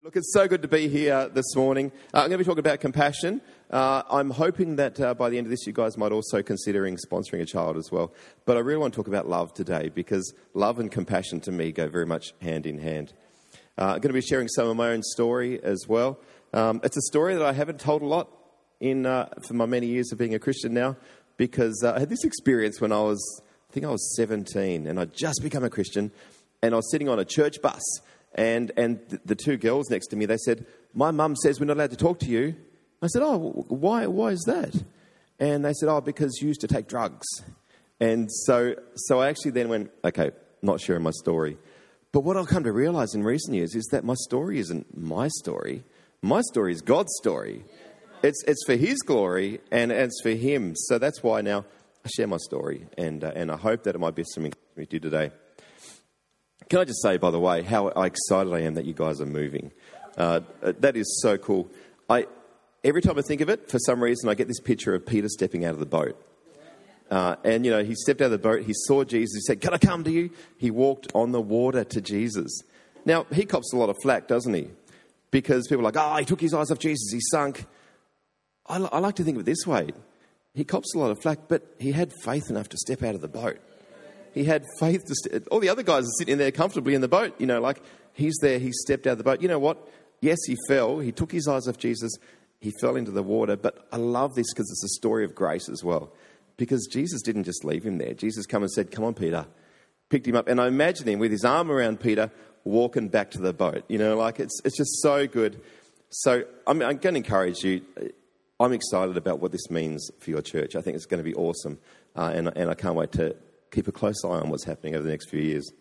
Look, it's so good to be here this morning. I'm going to be talking about compassion. I'm hoping that by the end of this, you guys might also considering sponsoring a child as well. But I really want to talk about love today because love and compassion to me go very much hand in hand. I'm going to be sharing some of my own story as well. It's a story that I haven't told a lot for my many years of being a Christian now because I had this experience when I think I was 17 and I'd just become a Christian and I was sitting on a church bus. And the two girls next to me, they said, "My mum says we're not allowed to talk to you." I said, "Oh, why is that?" And they said, "Oh, because you used to take drugs." And so I actually then went, okay, not sharing my story. But what I've come to realise in recent years is that my story isn't my story. My story is God's story. It's for His glory and it's for Him. So that's why now I share my story. And I hope that it might be something we do today. Can I just say, by the way, how excited I am that you guys are moving. That is so cool. Every time I think of it, for some reason, I get this picture of Peter stepping out of the boat. And, he stepped out of the boat, he saw Jesus, he said, "Can I come to you?" He walked on the water to Jesus. Now, he cops a lot of flack, doesn't he? Because people are like, "Oh, he took his eyes off Jesus, he sunk." I like to think of it this way. He cops a lot of flack, but he had faith enough to step out of the boat. He had faith to all the other guys are sitting there comfortably in the boat, he's there, he stepped out of the boat. You know what? Yes, he fell. He took his eyes off Jesus. He fell into the water. But I love this because it's a story of grace as well. Because Jesus didn't just leave him there. Jesus came and said, "Come on, Peter." Picked him up. And I imagine him with his arm around Peter walking back to the boat. It's just so good. So I'm going to encourage you. I'm excited about what this means for your church. I think it's going to be awesome. And I can't wait to keep a close eye on what's happening over the next few years.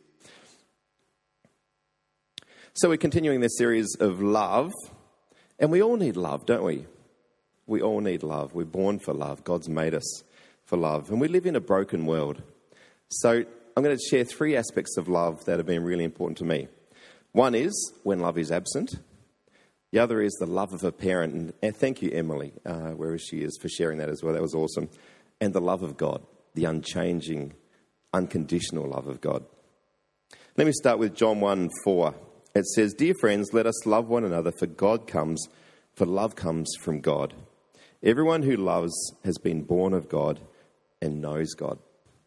So we're continuing this series of love. And we all need love, don't we? We all need love. We're born for love. God's made us for love. And we live in a broken world. So I'm going to share 3 aspects of love that have been really important to me. One is when love is absent. The other is the love of a parent. And thank you, Emily, wherever she is, for sharing that as well. That was awesome. And the love of God, the unchanging, unconditional love of God. Let me start with John 1:4. It says, "Dear friends, let us love one another, for love comes from God. Everyone who loves has been born of God and knows God."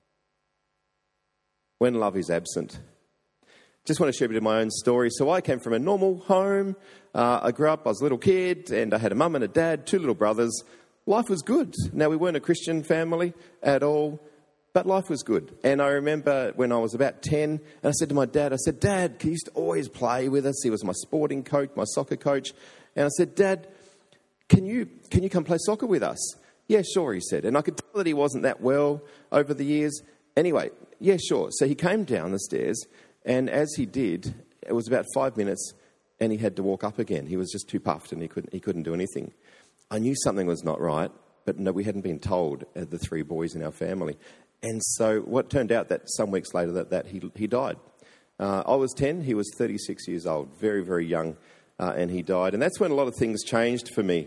When love is absent. Just want to share a bit of my own story. So I came from a normal home. I grew up, I was a little kid, and I had a mum and a dad, 2 little brothers. Life was good. Now, we weren't a Christian family at all. But life was good. And I remember when I was about 10, and I said to my dad, "Dad," he used to always play with us. He was my sporting coach, my soccer coach. And I said, "Dad, can you come play soccer with us?" "Yeah, sure," he said. And I could tell that he wasn't that well over the years. Anyway, yeah, sure. So he came down the stairs, and as he did, it was about 5 minutes, and he had to walk up again. He was just too puffed, and he couldn't do anything. I knew something was not right, but no, we hadn't been told, the 3 boys in our family. And so what turned out that some weeks later that he died. I was 10, he was 36 years old, very, very young, and he died. And that's when a lot of things changed for me.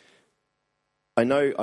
I know.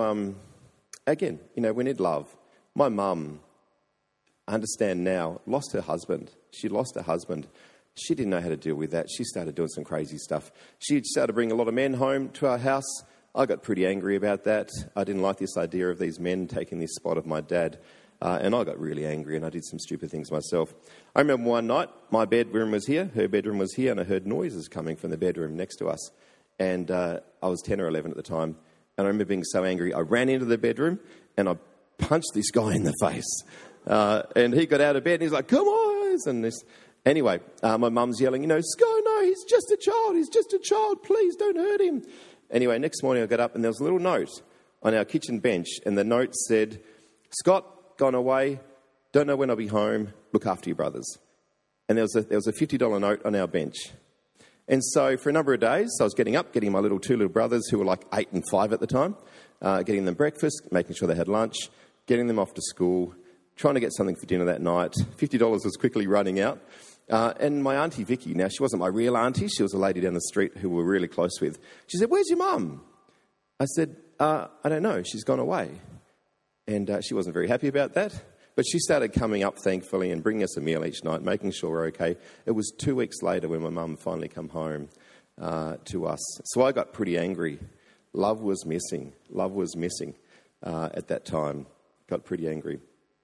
Again, we need love. My mum, I understand now, lost her husband. She lost her husband. She didn't know how to deal with that. She started doing some crazy stuff. She started bringing a lot of men home to our house. I got pretty angry about that. I didn't like this idea of these men taking this spot of my dad. And I got really angry and I did some stupid things myself. I remember one night, my bedroom was here, her bedroom was here, and I heard noises coming from the bedroom next to us. And I was 10 or 11 at the time. And I remember being so angry, I ran into the bedroom and I punched this guy in the face. And he got out of bed and he's like, "Come on!" And this. Anyway, my mum's yelling, "Scott, no, he's just a child, please don't hurt him." Anyway, next morning I got up and there was a little note on our kitchen bench, and the note said, "Scott, gone away, don't know when I'll be home, look after your brothers." And there was a $50 note on our bench. And so for a number of days, I was getting my 2 little brothers who were like 8 and 5 at the time, getting them breakfast, making sure they had lunch, getting them off to school, trying to get something for dinner that night. $50 was quickly running out. And my Auntie Vicky, now she wasn't my real auntie, she was a lady down the street who we were really close with. She said, "Where's your mum?" I said, I don't know, she's gone away. And she wasn't very happy about that. But she started coming up, thankfully, and bringing us a meal each night, making sure we're okay. It was 2 weeks later when my mum finally come home. to us. So I got pretty angry. Love was missing. Love was missing at that time. Got pretty angry.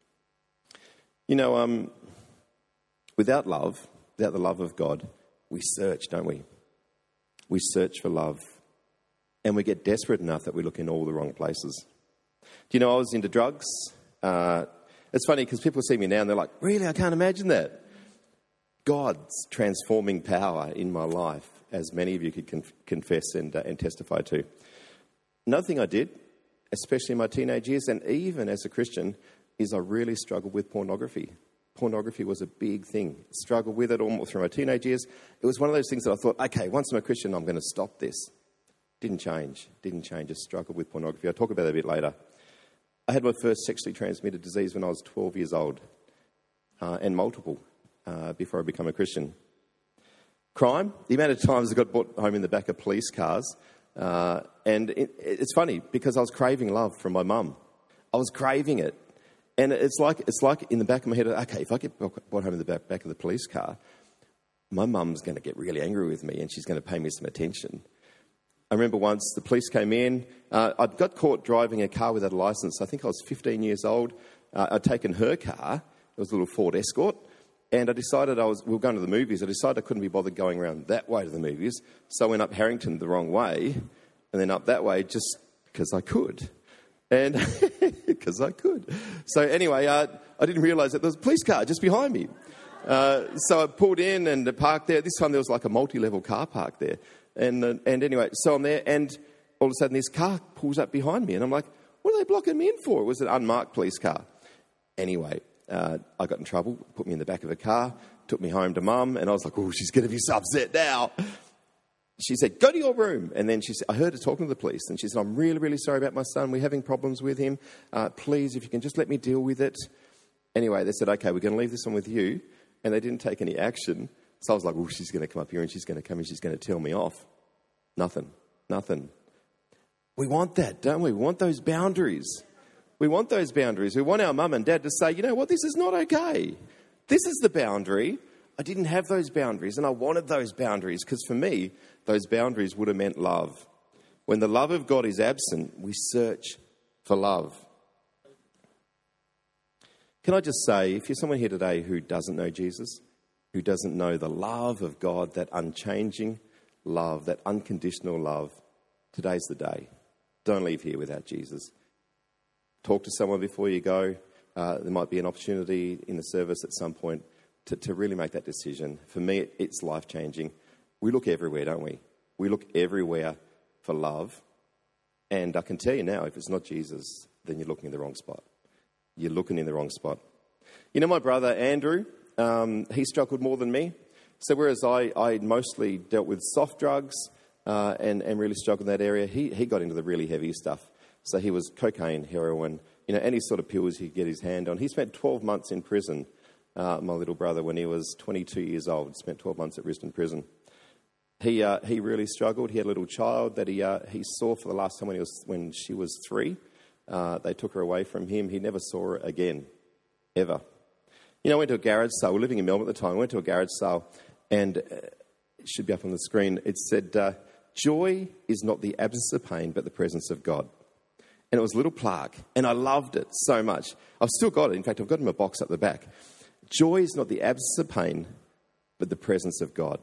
You know, without love, without the love of God, we search, don't we? We search for love. And we get desperate enough that we look in all the wrong places. Do you know I was into drugs? It's funny because people see me now and they're like, really, I can't imagine that. God's transforming power in my life, as many of you could confess and testify to. Another thing I did, especially in my teenage years and even as a Christian, is I really struggled with pornography. Pornography was a big thing. Struggled with it almost through my teenage years. It was one of those things that I thought, okay, once I'm a Christian, I'm going to stop this. Didn't change. Just struggled with pornography. I'll talk about that a bit later. I had my first sexually transmitted disease when I was 12 years old, and multiple before I became a Christian. Crime, the amount of times I got brought home in the back of police cars, and it's funny because I was craving love from my mum. I was craving it. And it's like in the back of my head, okay, if I get brought home in the back of the police car, my mum's going to get really angry with me and she's going to pay me some attention. I remember once the police came in. I'd got caught driving a car without a licence. I think I was 15 years old. I'd taken her car. It was a little Ford Escort. And I decided we were going to the movies. I decided I couldn't be bothered going around that way to the movies. So I went up Harrington the wrong way and then up that way just because I could. And because I could. So anyway, I didn't realise that there was a police car just behind me. So I pulled in and parked there. This time there was like a multi-level car park there. And anyway, so I'm there and all of a sudden this car pulls up behind me. And I'm like, what are they blocking me in for? It was an unmarked police car. Anyway, I got in trouble, put me in the back of a car, took me home to Mum. And I was like, oh, she's going to be so upset now. She said, go to your room. And then I heard her talking to the police. And she said, I'm really, really sorry about my son. We're having problems with him. Please, if you can just let me deal with it. Anyway, they said, okay, we're going to leave this one with you. And they didn't take any action. So I was like, oh, she's going to come up here and she's going to come and she's going to tell me off. Nothing. We want that, don't we? We want those boundaries. We want our mum and dad to say, you know what, this is not okay. This is the boundary. I didn't have those boundaries and I wanted those boundaries because for me, those boundaries would have meant love. When the love of God is absent, we search for love. Can I just say, if you're someone here today who doesn't know Jesus, who doesn't know the love of God, that unchanging love, that unconditional love, today's the day. Don't leave here without Jesus. Talk to someone before you go. There might be an opportunity in the service at some point to really make that decision. For me, it's life-changing. We look everywhere, don't we? We look everywhere for love. And I can tell you now, if it's not Jesus, then you're looking in the wrong spot. You're looking in the wrong spot. You know, my brother, Andrew, he struggled more than me. So whereas I mostly dealt with soft drugs and really struggled in that area, he got into the really heavy stuff. So he was cocaine, heroin, any sort of pills he could get his hand on. He spent 12 months in prison. My little brother, when he was 22 years old, spent 12 months at Risdon Prison. He really struggled. He had a little child that he saw for the last time when she was 3. They took her away from him. He never saw her again, ever. I went to a garage sale. We were living in Melbourne at the time. I went to a garage sale, and it should be up on the screen. It said, joy is not the absence of pain, but the presence of God. And it was a little plaque, and I loved it so much. I've still got it. In fact, I've got it in my box up the back. Joy is not the absence of pain, but the presence of God.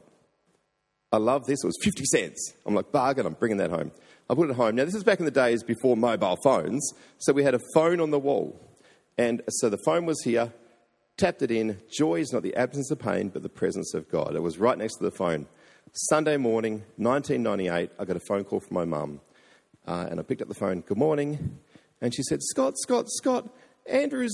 I love this. It was 50 cents. I'm like, bargain, I'm bringing that home. I put it home. Now, this is back in the days before mobile phones. So we had a phone on the wall. And so the phone was here, tapped it in. Joy is not the absence of pain, but the presence of God. It was right next to the phone. Sunday morning, 1998, I got a phone call from my mum. And I picked up the phone. Good morning. And she said, Scott, Andrew's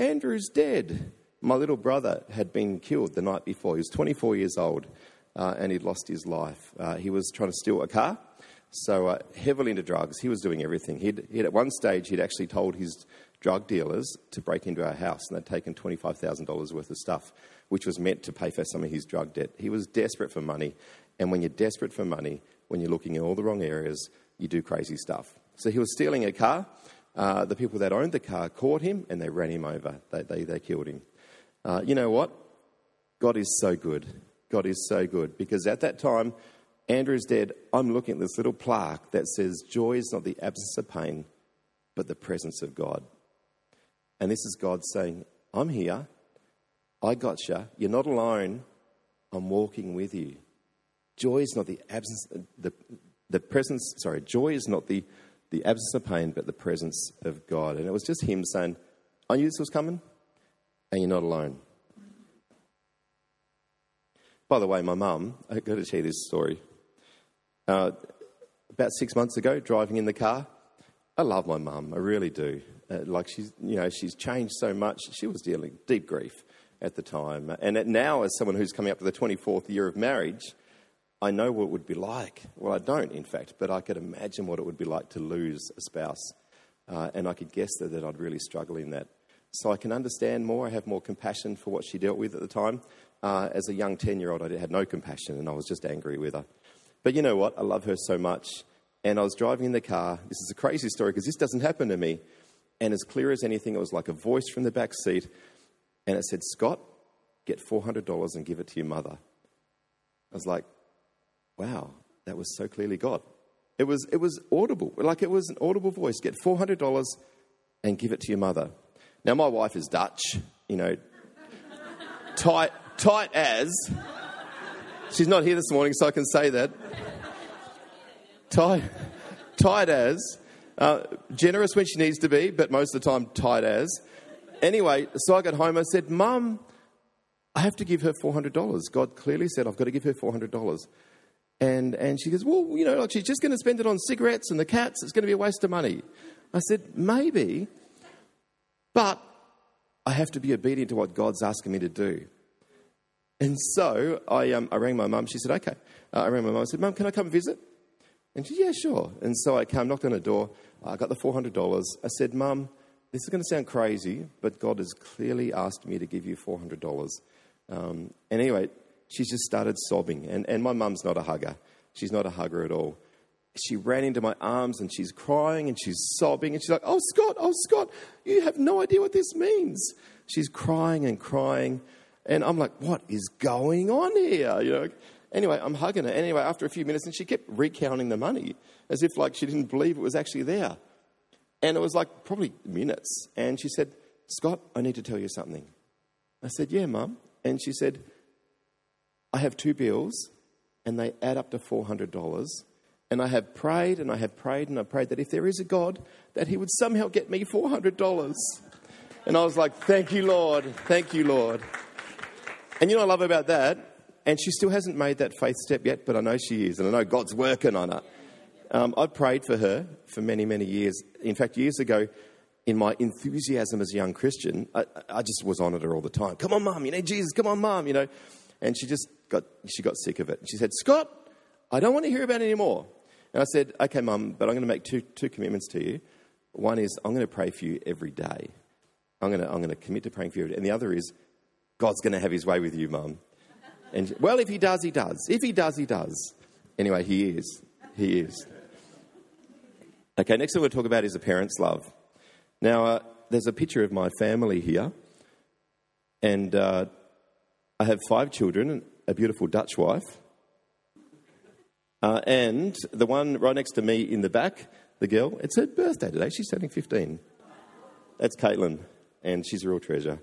dead. My little brother had been killed the night before. He was 24 years old. And he'd lost his life. He was trying to steal a car, so heavily into drugs. He was doing everything. He'd at one stage, he'd actually told his drug dealers to break into our house, and they'd taken $25,000 worth of stuff, which was meant to pay for some of his drug debt. He was desperate for money, and when you're desperate for money, when you're looking in all the wrong areas, you do crazy stuff. So he was stealing a car. The people that owned the car caught him, and they ran him over. They killed him. You know what? God is so good. God is so good, because at that time, Andrew's dead. I'm looking at this little plaque that says, joy is not the absence of pain, but the presence of God. And this is God saying, I'm here. I got you. You're not alone. I'm walking with you. Joy is not the absence, the presence, joy is not the absence of pain, but the presence of God. And it was just him saying, I knew this was coming, and you're not alone. By the way, my mum, I've got to tell you this story. About 6 months ago, driving in the car, I love my mum, I really do. She's changed so much. She was dealing deep grief at the time. And now, as someone who's coming up to the 24th year of marriage, I know what it would be like. Well, I don't, in fact, but I could imagine what it would be like to lose a spouse. And I could guess that I'd really struggle in that. So I can understand more. I have more compassion for what she dealt with at the time. As a young 10-year-old, I had no compassion, and I was just angry with her. But you know what? I love her so much. And I was driving in the car. This is a crazy story because this doesn't happen to me. And as clear as anything, it was like a voice from the back seat. And it said, Scott, get $400 and give it to your mother. I was like, wow, that was so clearly God. It was audible. Like it was an audible voice. Get $400 and give it to your mother. Now, my wife is Dutch, tight as. She's not here this morning, so I can say that. Tight as. Generous when she needs to be, but most of the time, tight as. Anyway, so I got home, I said, Mum, I have to give her $400. God clearly said I've got to give her $400. And she goes, well, she's just going to spend it on cigarettes and the cats. It's going to be a waste of money. I said, maybe, but I have to be obedient to what God's asking me to do. And so I rang my mum. She said, okay. I rang my mum. I said, Mum, can I come visit? And she said, yeah, sure. And so I came, knocked on her door. I got the $400. I said, Mum, this is going to sound crazy, but God has clearly asked me to give you $400. And anyway, she's just started sobbing. And my mum's not a hugger. She's not a hugger at all. She ran into my arms and she's crying and she's sobbing. And she's like, oh, Scott, you have no idea what this means. She's crying and crying. And I'm like, what is going on here? Anyway, I'm hugging her. Anyway, after a few minutes, and she kept recounting the money as if like she didn't believe it was actually there. And it was like probably minutes. And she said, Scott, I need to tell you something. I said, yeah, Mum. And she said, I have 2 bills and they add up to $400. And I have prayed and I have prayed and I prayed that if there is a God, that he would somehow get me $400. And I was like, thank you, Lord. Thank you, Lord. And you know what I love about that? And she still hasn't made that faith step yet, but I know she is. And I know God's working on her. I've prayed for her for many, many years. In fact, years ago, in my enthusiasm as a young Christian, I just was on at her all the time. Come on, Mum, Jesus, come on, Mum, And she got sick of it. She said, Scott, I don't want to hear about it anymore. And I said, okay, Mum, but I'm going to make two commitments to you. One is I'm going to pray for you every day. I'm going to commit to praying for you. And the other is God's going to have his way with you, Mum. And well, if he does, he does. If he does, he does. Anyway, he is. He is. Okay, next thing we'll talk about is a parent's love. Now, there's a picture of my family here. And I have 5 children, a beautiful Dutch wife. And the one right next to me in the back, the girl, it's her birthday today. She's turning 15. That's Caitlin, and she's a real treasure.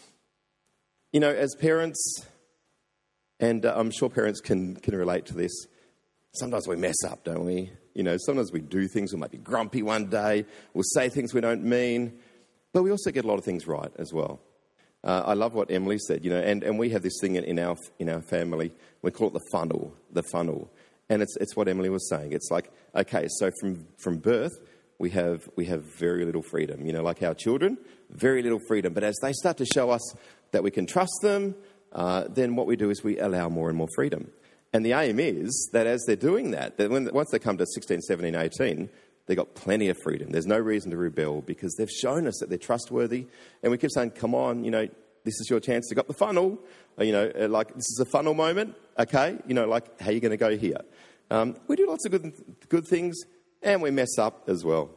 As parents, and I'm sure parents can relate to this, sometimes we mess up, don't we? Sometimes we do things, we might be grumpy one day, we'll say things we don't mean, but we also get a lot of things right as well. I love what Emily said, and we have this thing in our family, we call it the funnel. And it's what Emily was saying. It's like, okay, so from birth, we have very little freedom. Like our children, very little freedom. But as they start to show us that we can trust them, then what we do is we allow more and more freedom. And the aim is that as they're doing that once they come to 16, 17, 18, they've got plenty of freedom. There's no reason to rebel because they've shown us that they're trustworthy. And we keep saying, come on, this is your chance to go up the funnel. Like this is a funnel moment, okay? Like how are you going to go here? We do lots of good things, and we mess up as well.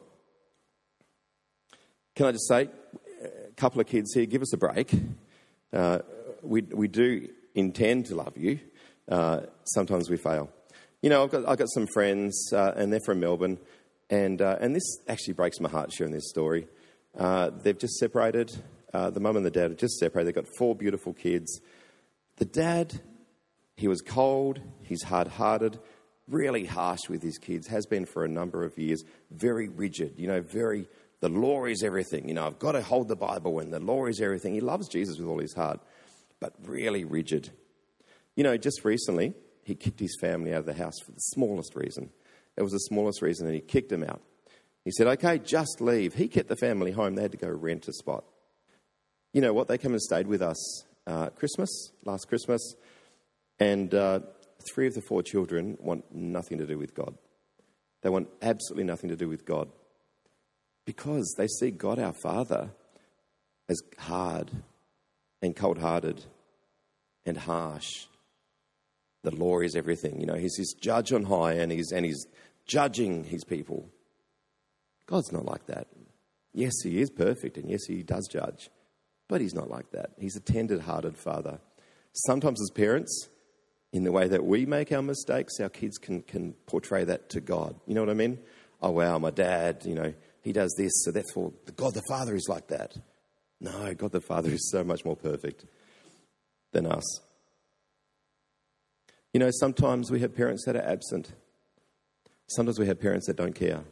Can I just say, a couple of kids here, give us a break. We do intend to love you. Sometimes we fail. I've got some friends, and they're from Melbourne, and this actually breaks my heart sharing this story. They've just separated. The mum and the dad have just separated. They've got 4 beautiful kids. The dad, he was cold, he's hard-hearted, really harsh with his kids, has been for a number of years, very rigid, the law is everything. I've got to hold the Bible and the law is everything. He loves Jesus with all his heart, but really rigid. Just recently, he kicked his family out of the house for the smallest reason. It was the smallest reason, and he kicked them out. He said, okay, just leave. He kept the family home. They had to go rent a spot. You know what? They came and stayed with us last Christmas, and 3 of the 4 children want nothing to do with God. They want absolutely nothing to do with God because they see God our Father as hard and cold-hearted and harsh. The law is everything. He's this judge on high, and he's judging his people. God's not like that. Yes, he is perfect, and yes, he does judge, but he's not like that. He's a tender-hearted Father. Sometimes as parents, in the way that we make our mistakes, our kids can portray that to God. You know what I mean? Oh, wow, my dad, he does this, so therefore God the Father is like that. No, God the Father is so much more perfect than us. Sometimes we have parents that are absent. Sometimes we have parents that don't care.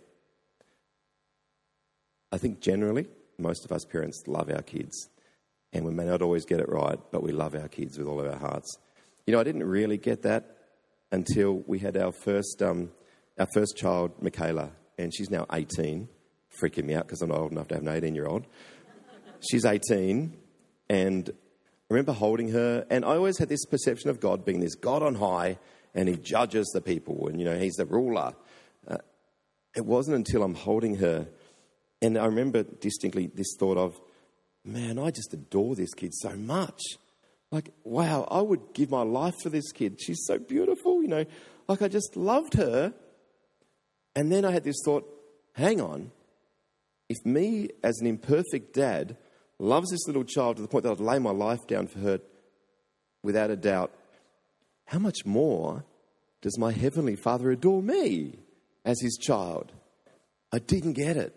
I think generally, most of us parents love our kids. And we may not always get it right, but we love our kids with all of our hearts. I didn't really get that until we had our first child, Michaela, and she's now 18. Freaking me out because I'm not old enough to have an 18-year-old. She's 18, and I remember holding her, and I always had this perception of God being this God on high, and he judges the people, and, he's the ruler. It wasn't until I'm holding her, and I remember distinctly this thought of, man, I just adore this kid so much. Like, wow, I would give my life for this kid. She's so beautiful, I just loved her. And then I had this thought, hang on, if me as an imperfect dad loves this little child to the point that I'd lay my life down for her without a doubt, how much more does my Heavenly Father adore me as his child? I didn't get it.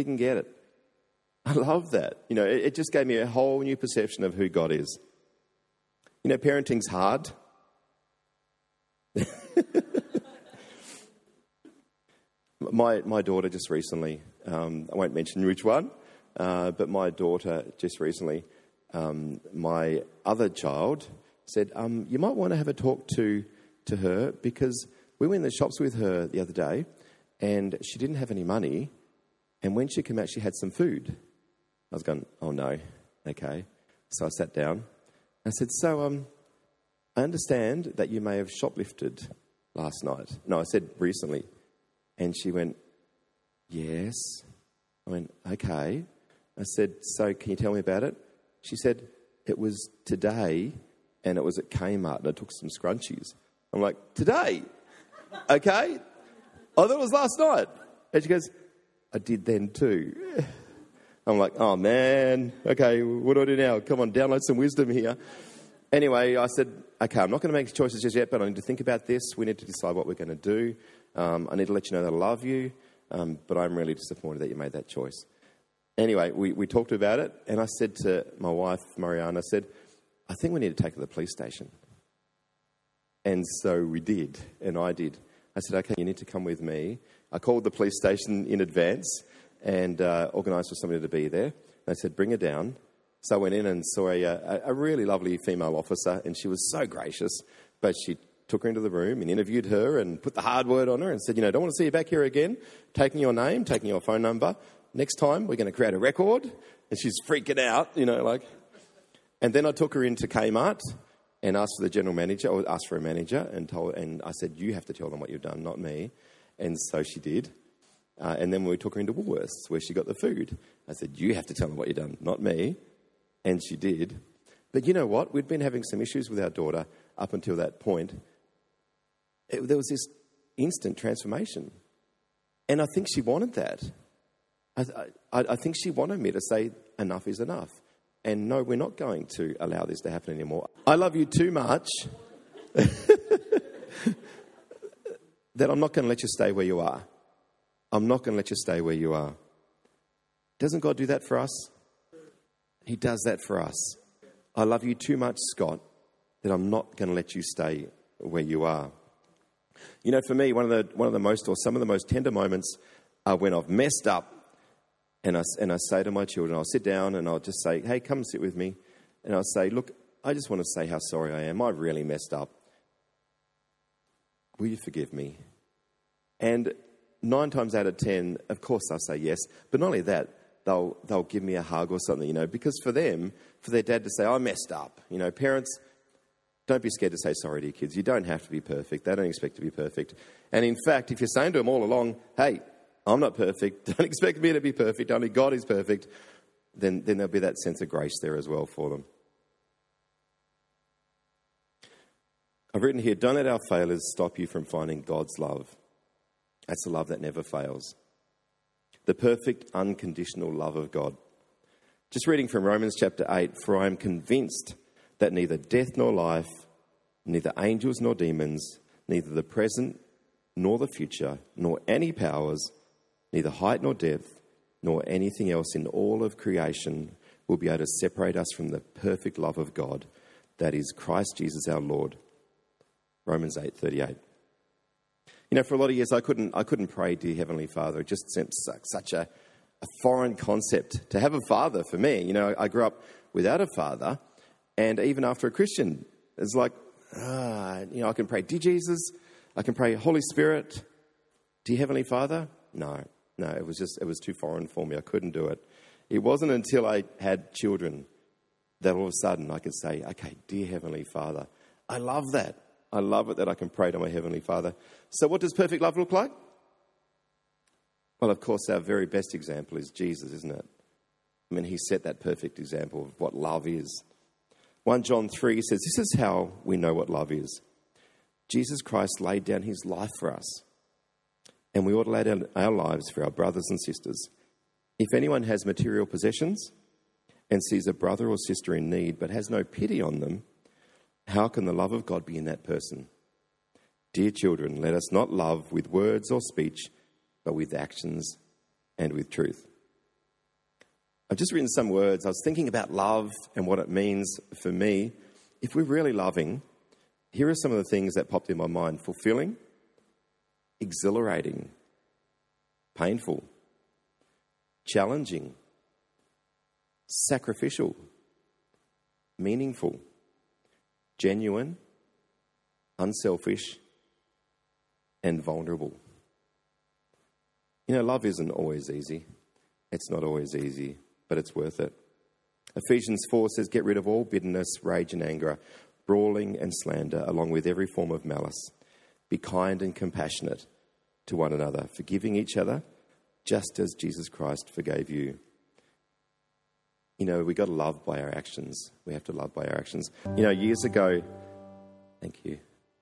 I love that. It just gave me a whole new perception of who God is. Parenting's hard. My daughter just recently, I won't mention which one, but my daughter just recently, my other child said, you might want to have a talk to her because we went in the shops with her the other day and she didn't have any money, and when she came out she had some food. I was going, oh no, okay. So I sat down. I said, so I understand that you may have shoplifted last night. No, I said recently. And she went, yes. I went, okay. I said, so can you tell me about it? She said, it was today and it was at Kmart and I took some scrunchies. I'm like, today? Okay. I thought it was last night. And she goes, I did then too. I'm like, oh man, okay, what do I do now? Come on, download some wisdom here. Anyway, I said, okay, I'm not going to make choices just yet, but I need to think about this. We need to decide what we're going to do. I need to let you know that I love you, but I'm really disappointed that you made that choice. Anyway, we talked about it, and I said to my wife, Marianne, I said, I think we need to take her to the police station. And so we did, and I did. I said, okay, you need to come with me. I called the police station in advance and organised for somebody to be there. They said, bring her down. So I went in and saw a really lovely female officer, and she was so gracious, but she took her into the room and interviewed her and put the hard word on her and said, don't want to see you back here again, taking your name, taking your phone number. Next time, we're going to create a record. And she's freaking out, And then I took her into Kmart and asked for the general manager, or asked for a manager, and I said, you have to tell them what you've done, not me. And so she did. And then we took her into Woolworths, where she got the food. I said, you have to tell them what you've done, not me. And she did. But you know what? We'd been having some issues with our daughter up until that point. There was this instant transformation. And I think she wanted that. I think she wanted me to say, enough is enough. And no, we're not going to allow this to happen anymore. I love you too much that I'm not going to let you stay where you are. I'm not going to let you stay where you are. Doesn't God do that for us? He does that for us. I love you too much, Scott, that I'm not going to let you stay where you are. You know, for me, one of the most, or some of the most tender moments are when I've messed up, and I say to my children, I'll sit down and I'll just say, hey, come sit with me. And I'll say, look, I just want to say how sorry I am. I really messed up. Will you forgive me? And 9 times out of 10, of course they'll say yes. But not only that, they'll give me a hug or something, you know, because for them, for their dad to say, I messed up. You know, parents, don't be scared to say sorry to your kids. You don't have to be perfect. They don't expect to be perfect. And in fact, if you're saying to them all along, hey, I'm not perfect, don't expect me to be perfect, only God is perfect, then there'll be that sense of grace there as well for them. I've written here, don't let our failures stop you from finding God's love. That's the love that never fails. The perfect, unconditional love of God. Just reading from Romans chapter 8, for I am convinced that neither death nor life, neither angels nor demons, neither the present nor the future, nor any powers, neither height nor depth, nor anything else in all of creation will be able to separate us from the perfect love of God, that is Christ Jesus our Lord. Romans 8:38. You know, for a lot of years I couldn't pray, dear Heavenly Father. It just seemed such a foreign concept to have a father for me. You know, I grew up without a father, and even after a Christian, it's like, you know, I can pray, dear Jesus, I can pray, Holy Spirit, dear Heavenly Father. No, it was too foreign for me. I couldn't do it. It wasn't until I had children that all of a sudden I could say, okay, dear Heavenly Father. I love that. I love it that I can pray to my Heavenly Father. So what does perfect love look like? Well, of course, our very best example is Jesus, isn't it? I mean, he set that perfect example of what love is. 1 John 3 says, this is how we know what love is. Jesus Christ laid down his life for us, and we ought to lay down our lives for our brothers and sisters. If anyone has material possessions and sees a brother or sister in need but has no pity on them, how can the love of God be in that person? Dear children, let us not love with words or speech, but with actions and with truth. I've just written some words. I was thinking about love and what it means for me. If we're really loving, here are some of the things that popped in my mind. Fulfilling, exhilarating, painful, challenging, sacrificial, meaningful, genuine, unselfish, and vulnerable. You know, love isn't always easy. It's not always easy, but it's worth it. Ephesians 4 says, get rid of all bitterness, rage and anger, brawling and slander, along with every form of malice. Be kind and compassionate to one another, forgiving each other, just as Jesus Christ forgave you. You know, we got to love by our actions. We have to love by our actions. You know, years ago, thank you.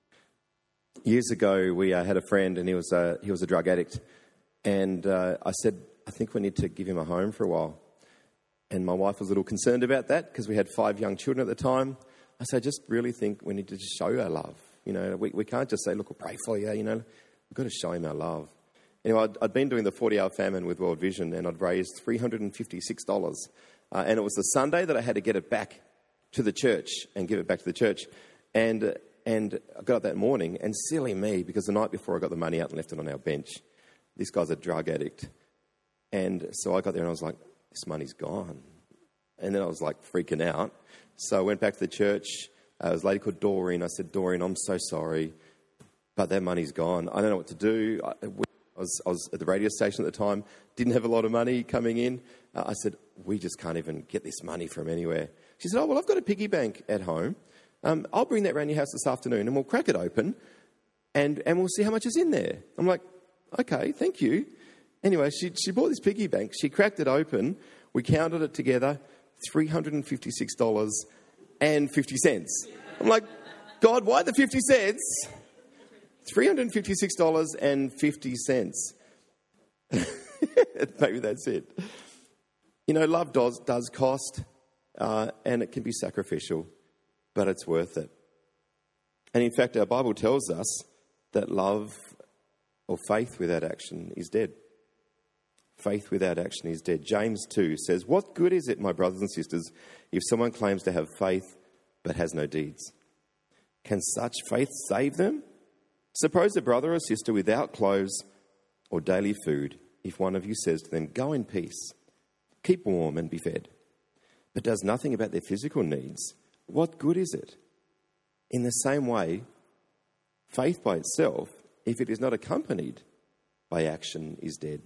Years ago, we had a friend, and he was a drug addict. And I said, I think we need to give him a home for a while. And my wife was a little concerned about that because we had 5 young children at the time. I said, I just really think we need to just show our love. You know, we can't just say, look, we'll pray for you. You know, we've got to show him our love. Anyway, I'd been doing the 40-hour famine with World Vision, and I'd raised $356. And it was the Sunday that I had to get it back to the church and give it back to the church. And I got up that morning, and silly me, because the night before I got the money out and left it on our bench. This guy's a drug addict. And so I got there and I was like, this money's gone. And then I was like freaking out. So I went back to the church. There was a lady called Doreen. I said, Doreen, I'm so sorry, but that money's gone. I don't know what to do. I was at the radio station at the time, didn't have a lot of money coming in. I said, we just can't even get this money from anywhere. She said, oh, well, I've got a piggy bank at home. I'll bring that around your house this afternoon and we'll crack it open and we'll see how much is in there. I'm like, okay, thank you. Anyway, she bought this piggy bank. She cracked it open. We counted it together, $356.50. I'm like, God, why the 50 cents? $356.50. Maybe that's it. You know, love does cost, and it can be sacrificial, but it's worth it. And in fact, our Bible tells us that love or faith without action is dead. Faith without action is dead. James 2 says, "What good is it, my brothers and sisters, if someone claims to have faith but has no deeds? Can such faith save them? Suppose a brother or sister without clothes or daily food, if one of you says to them, 'Go in peace, keep warm and be fed,' but does nothing about their physical needs, what good is it? In the same way, faith by itself, if it is not accompanied by action, is dead."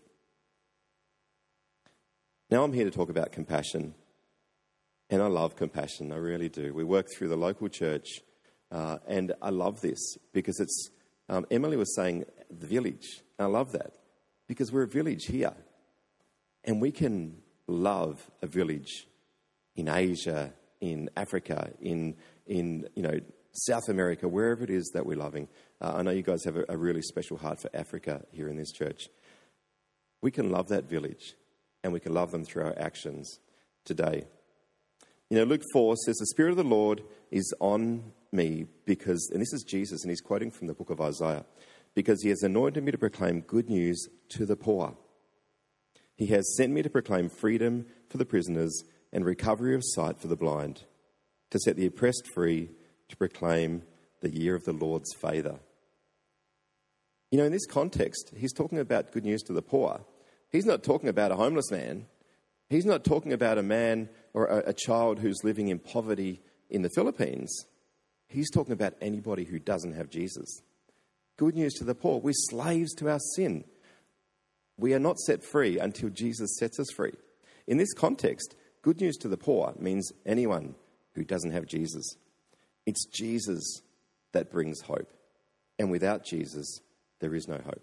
Now I'm here to talk about compassion, and I love compassion, I really do. We work through the local church, and I love this because it's, Emily was saying the village. I love that because we're a village here, and we can love a village in Asia, in Africa, in South America, wherever it is that we're loving. I know you guys have a really special heart for Africa here in this church. We can love that village, and we can love them through our actions today. Luke 4 says, "The Spirit of the Lord is on me because," and this is Jesus, and he's quoting from the book of Isaiah, "because he has anointed me to proclaim good news to the poor. He has sent me to proclaim freedom for the prisoners and recovery of sight for the blind, to set the oppressed free, to proclaim the year of the Lord's favour." In this context, he's talking about good news to the poor. He's not talking about a homeless man. He's not talking about a man or a child who's living in poverty in the Philippines. He's talking about anybody who doesn't have Jesus. Good news to the poor. We're slaves to our sin. We are not set free until Jesus sets us free. In this context, good news to the poor means anyone who doesn't have Jesus. It's Jesus that brings hope. And without Jesus, there is no hope.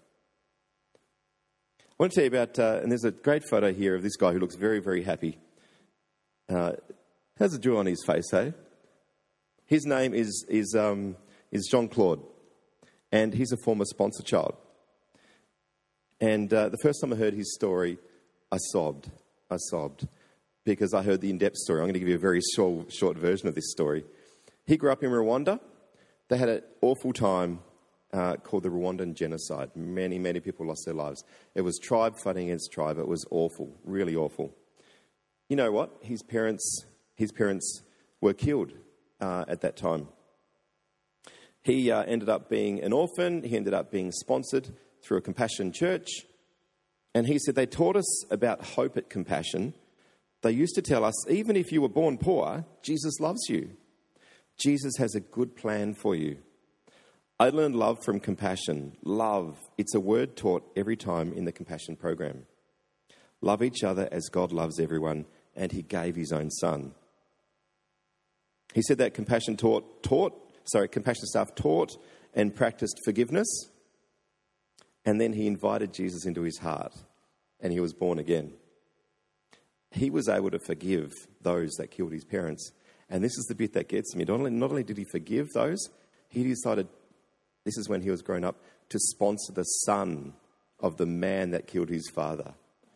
I want to tell you about, and there's a great photo here of this guy who looks very, very happy. Has a jewel on his face, hey? His name is Jean-Claude, and he's a former sponsor child. And the first time I heard his story, I sobbed, because I heard the in-depth story. I'm going to give you a very short version of this story. He grew up in Rwanda. They had an awful time called the Rwandan genocide. Many, many people lost their lives. It was tribe fighting against tribe. It was awful, really awful. You know what? His parents were killed at that time. He ended up being an orphan. He ended up being sponsored through a Compassion church. And he said they taught us about hope at Compassion. They used to tell us, even if you were born poor, Jesus loves you. Jesus has a good plan for you. I learned love from Compassion. Love. It's a word taught every time in the Compassion program. Love each other as God loves everyone, and he gave his own son. He said that Compassion staff taught and practiced forgiveness, and then he invited Jesus into his heart, and he was born again. He was able to forgive those that killed his parents, and this is the bit that gets me. Not only did he forgive those, he decided, this is when he was grown up, to sponsor the son of the man that killed his father.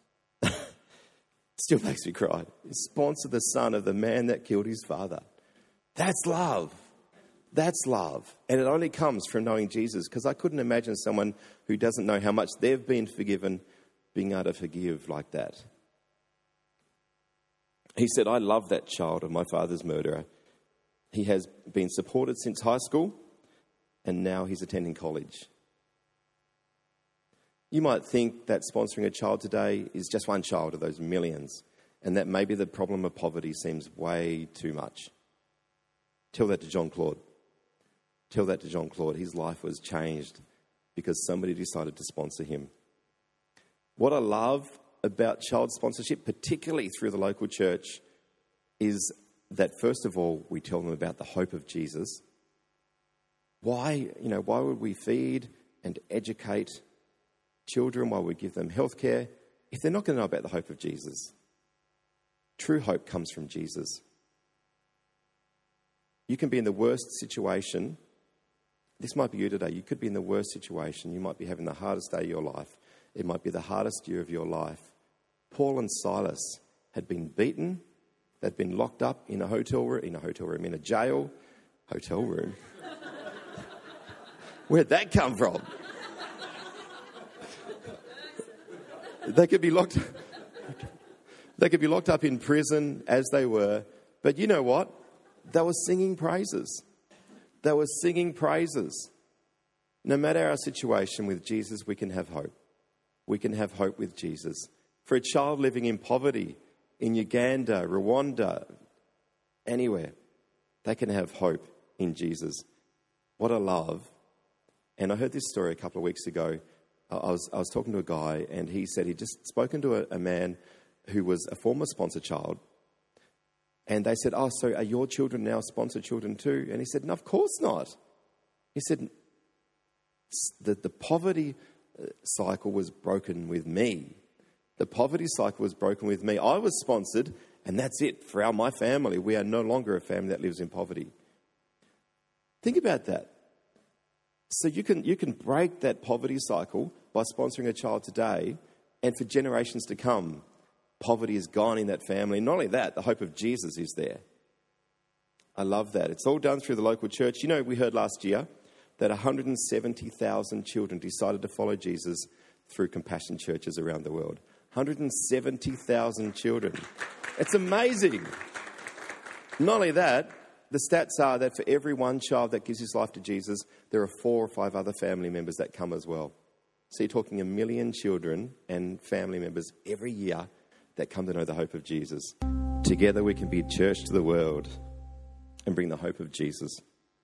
Still makes me cry. Sponsor the son of the man that killed his father. That's love. That's love. And it only comes from knowing Jesus, because I couldn't imagine someone who doesn't know how much they've been forgiven being able to forgive like that. He said, I love that child of my father's murderer. He has been supported since high school, and now he's attending college. You might think that sponsoring a child today is just one child of those millions, and that maybe the problem of poverty seems way too much. Tell that to Jean-Claude. Tell that to Jean-Claude. His life was changed because somebody decided to sponsor him. What I love about child sponsorship, particularly through the local church, is that first of all, we tell them about the hope of Jesus. Why would we feed and educate children? Why would we give them healthcare if they're not going to know about the hope of Jesus? True hope comes from Jesus. You can be in the worst situation. This might be you today. You could be in the worst situation. You might be having the hardest day of your life. It might be the hardest year of your life. Paul and Silas had been beaten. They'd been locked up in a hotel room, in a jail. Hotel room. Where'd that come from? They could be locked up in prison as they were. But you know what? They were singing praises. They were singing praises. No matter our situation with Jesus, we can have hope. We can have hope with Jesus. For a child living in poverty in Uganda, Rwanda, anywhere, they can have hope in Jesus. What a love. And I heard this story a couple of weeks ago. I was talking to a guy, and he said he'd just spoken to a man who was a former sponsor child. And they said, "Oh, so are your children now sponsor children too?" And he said, "No, of course not." He said, the poverty cycle was broken with me. The poverty cycle was broken with me. I was sponsored, and that's it for my family. We are no longer a family that lives in poverty. Think about that. So you can break that poverty cycle by sponsoring a child today, and for generations to come, poverty is gone in that family. And not only that, the hope of Jesus is there. I love that. It's all done through the local church. You know, we heard last year that 170,000 children decided to follow Jesus through compassion churches around the world. 170,000 children. It's amazing. Not only that, the stats are that for every one child that gives his life to Jesus, there are 4 or 5 other family members that come as well. So you're talking 1 million children and family members every year that come to know the hope of Jesus. Together we can be a church to the world and bring the hope of Jesus.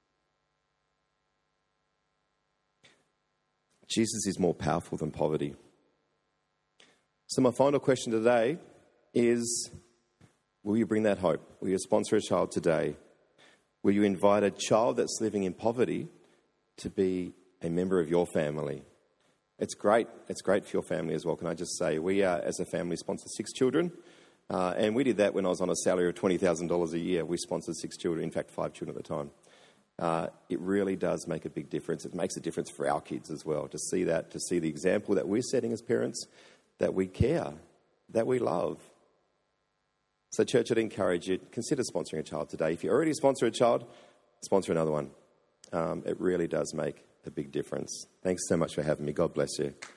Jesus is more powerful than poverty. So my final question today is, will you bring that hope? Will you sponsor a child today? Will you invite a child that's living in poverty to be a member of your family? It's great. It's great for your family as well, can I just say. We, as a family, sponsor 6 children. And we did that when I was on a salary of $20,000 a year. We sponsored 6 children, in fact, 5 children at the time. It really does make a big difference. It makes a difference for our kids as well, to see that, to see the example that we're setting as parents, that we care, that we love. So church, I'd encourage you, consider sponsoring a child today. If you already sponsor a child, sponsor another one. It really does make a big difference. Thanks so much for having me. God bless you.